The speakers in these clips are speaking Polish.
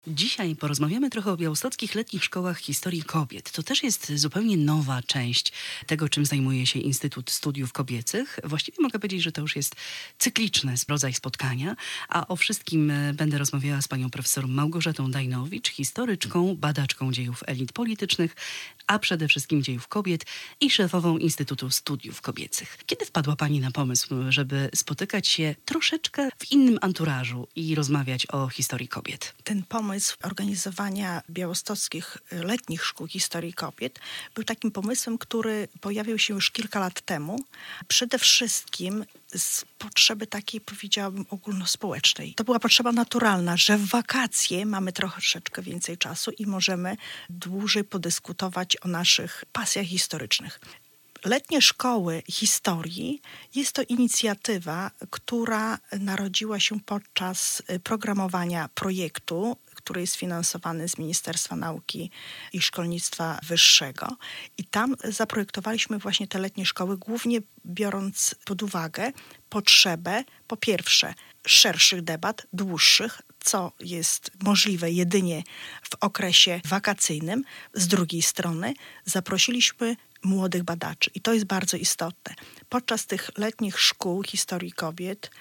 Dzisiaj porozmawiamy trochę o białostockich letnich szkołach historii kobiet. To też jest zupełnie nowa część tego, czym zajmuje się Instytut Studiów Kobiecych. Właściwie mogę powiedzieć, że to już jest cykliczny rodzaj spotkania, a o wszystkim będę rozmawiała z panią profesor Małgorzatą Dajnowicz, historyczką, badaczką dziejów elit politycznych, a przede wszystkim dziejów kobiet i szefową Instytutu Studiów Kobiecych. Kiedy wpadła pani na pomysł, żeby spotykać się troszeczkę w innym anturażu i rozmawiać o historii kobiet? Ten pomysł organizowania białostockich letnich szkół historii kobiet był takim pomysłem, który pojawił się już kilka lat temu. Przede wszystkim z potrzeby takiej, powiedziałabym, ogólnospołecznej. To była potrzeba naturalna, że w wakacje mamy troszeczkę więcej czasu i możemy dłużej podyskutować o naszych pasjach historycznych. Letnie szkoły historii jest to inicjatywa, która narodziła się podczas programowania projektu, który jest finansowany z Ministerstwa Nauki i Szkolnictwa Wyższego. I tam zaprojektowaliśmy właśnie te letnie szkoły, głównie biorąc pod uwagę potrzebę, po pierwsze, szerszych debat, dłuższych, co jest możliwe jedynie w okresie wakacyjnym. Z drugiej strony zaprosiliśmy młodych badaczy i to jest bardzo istotne. Podczas tych letnich szkół historii kobiet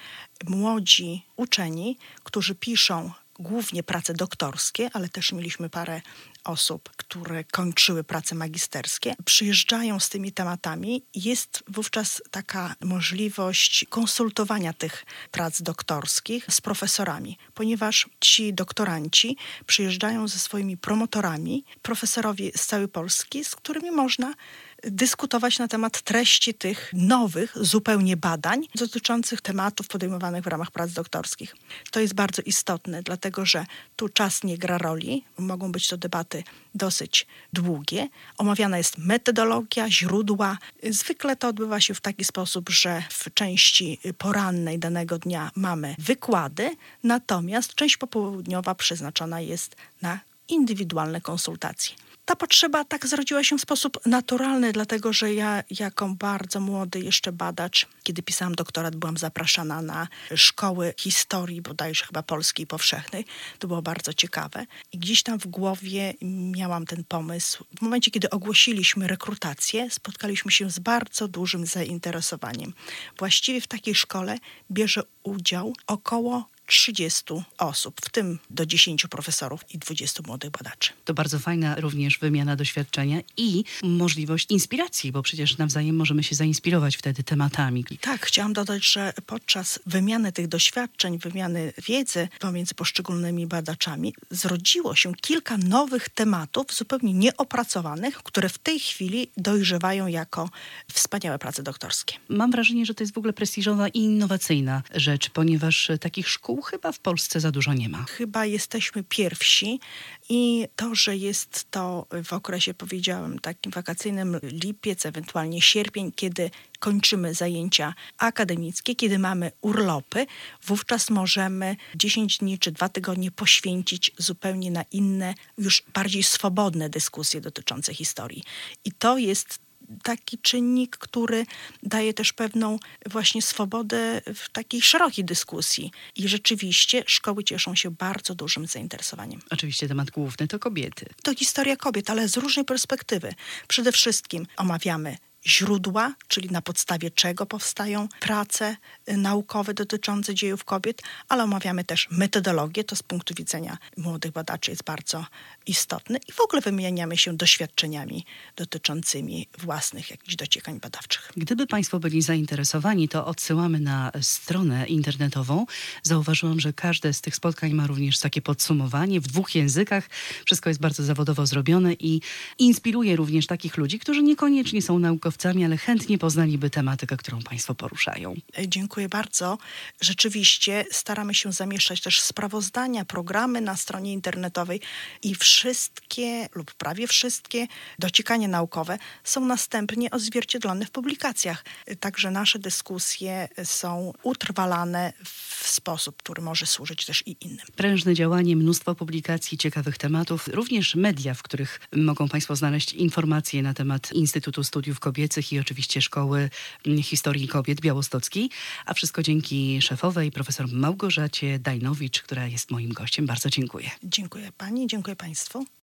młodzi uczeni, którzy piszą głównie prace doktorskie, ale też mieliśmy parę osób, które kończyły prace magisterskie, przyjeżdżają z tymi tematami. Jest wówczas taka możliwość konsultowania tych prac doktorskich z profesorami, ponieważ ci doktoranci przyjeżdżają ze swoimi promotorami, profesorowie z całej Polski, z którymi można dyskutować na temat treści tych nowych zupełnie badań dotyczących tematów podejmowanych w ramach prac doktorskich. To jest bardzo istotne, dlatego że tu czas nie gra roli. Mogą być to debaty dosyć długie. Omawiana jest metodologia, źródła. Zwykle to odbywa się w taki sposób, że w części porannej danego dnia mamy wykłady, natomiast część popołudniowa przeznaczona jest na indywidualne konsultacje. Ta potrzeba tak zrodziła się w sposób naturalny, dlatego że ja jako bardzo młody jeszcze badacz, kiedy pisałam doktorat, byłam zapraszana na szkoły historii, bodajże chyba polskiej powszechnej. To było bardzo ciekawe. I gdzieś tam w głowie miałam ten pomysł. W momencie, kiedy ogłosiliśmy rekrutację, spotkaliśmy się z bardzo dużym zainteresowaniem. Właściwie w takiej szkole bierze udział około 30 osób, w tym do 10 profesorów i 20 młodych badaczy. To bardzo fajna również wymiana doświadczenia i możliwość inspiracji, bo przecież nawzajem możemy się zainspirować wtedy tematami. Tak, chciałam dodać, że podczas wymiany tych doświadczeń, wymiany wiedzy pomiędzy poszczególnymi badaczami zrodziło się kilka nowych tematów zupełnie nieopracowanych, które w tej chwili dojrzewają jako wspaniałe prace doktorskie. Mam wrażenie, że to jest w ogóle prestiżowa i innowacyjna rzecz, ponieważ takich szkół chyba w Polsce za dużo nie ma. Chyba jesteśmy pierwsi i to, że jest to w okresie, powiedziałem, takim wakacyjnym lipiec, ewentualnie sierpień, kiedy kończymy zajęcia akademickie, kiedy mamy urlopy, wówczas możemy 10 dni czy 2 tygodnie poświęcić zupełnie na inne, już bardziej swobodne dyskusje dotyczące historii. I to jest taki czynnik, który daje też pewną właśnie swobodę w takiej szerokiej dyskusji. I rzeczywiście szkoły cieszą się bardzo dużym zainteresowaniem. Oczywiście temat główny to kobiety. To historia kobiet, ale z różnej perspektywy. Przede wszystkim omawiamy źródła, czyli na podstawie czego powstają prace naukowe dotyczące dziejów kobiet, ale omawiamy też metodologię, to z punktu widzenia młodych badaczy jest bardzo istotne i w ogóle wymieniamy się doświadczeniami dotyczącymi własnych jakichś dociekań badawczych. Gdyby państwo byli zainteresowani, to odsyłamy na stronę internetową. Zauważyłam, że każde z tych spotkań ma również takie podsumowanie w 2 językach. Wszystko jest bardzo zawodowo zrobione i inspiruje również takich ludzi, którzy niekoniecznie są naukowcami, ale chętnie poznaliby tematykę, którą państwo poruszają. Dziękuję bardzo. Rzeczywiście staramy się zamieszczać też sprawozdania, programy na stronie internetowej i wszystkie lub prawie wszystkie dociekania naukowe są następnie odzwierciedlone w publikacjach. Także nasze dyskusje są utrwalane w sposób, który może służyć też i innym. Prężne działanie, mnóstwo publikacji, ciekawych tematów, również media, w których mogą państwo znaleźć informacje na temat Instytutu Studiów Kobiecych. Kobiecych i oczywiście Szkoły Historii Kobiet Białostockiej. A wszystko dzięki szefowej, profesor Małgorzacie Dajnowicz, która jest moim gościem. Bardzo dziękuję. Dziękuję pani, dziękuję państwu.